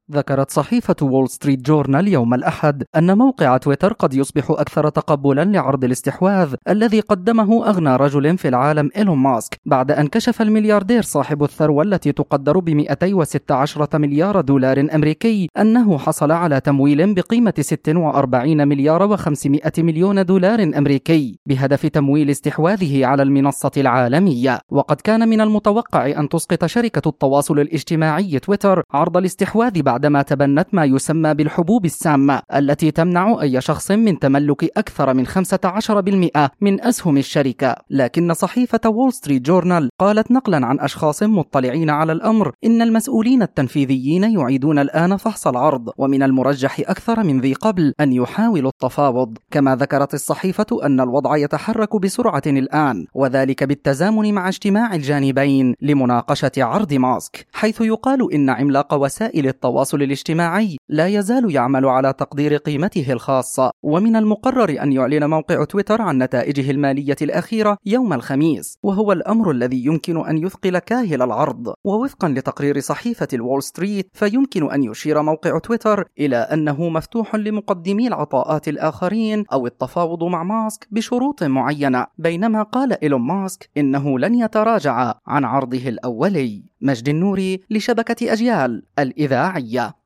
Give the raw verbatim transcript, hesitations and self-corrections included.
ذكرت صحيفة وول ستريت جورنال يوم الأحد أن موقع تويتر قد يصبح أكثر تقبلاً لعرض الاستحواذ الذي قدمه أغنى رجل في العالم إيلون ماسك، بعد أن كشف الملياردير صاحب الثروة التي تقدر ب مئتين وستة عشر مليار دولار أمريكي أنه حصل على تمويل بقيمة ستة وأربعين مليار وخمسمائة مليون دولار أمريكي بهدف تمويل استحواذه على المنصة العالمية. وقد كان من المتوقع أن تسقط شركة التواصل الاجتماعي تويتر عرض الاستحواذ بعدما تبنت ما يسمى بالحبوب السامة التي تمنع أي شخص من تملك أكثر من خمسة عشر بالمئة من أسهم الشركة. لكن صحيفة وول ستريت جورنال قالت نقلا عن أشخاص مطلعين على الأمر إن المسؤولين التنفيذيين يعيدون الآن فحص العرض، ومن المرجح أكثر من ذي قبل أن يحاولوا التفاوض. كما ذكرت الصحيفة أن الوضع يتحرك بسرعة الآن، وذلك بالتزامن مع اجتماع الجانبين لمناقشة عرض ماسك، حيث يقال إن عملاق وسائل التواصل الاجتماعي لا يزال يعمل على تقدير قيمته الخاصة. ومن المقرر أن يعلن موقع تويتر عن نتائجه المالية الأخيرة يوم الخميس، وهو الأمر الذي يمكن أن يثقل كاهل العرض. ووفقا لتقرير صحيفة الوول ستريت، فيمكن أن يشير موقع تويتر إلى أنه مفتوح لمقدمي العطاءات الآخرين أو التفاوض مع ماسك بشروط معينة، بينما قال إيلون ماسك إنه لن يتراجع عن عرضه الأولي. مجد النوري لشبكة أجيال الإذاعية.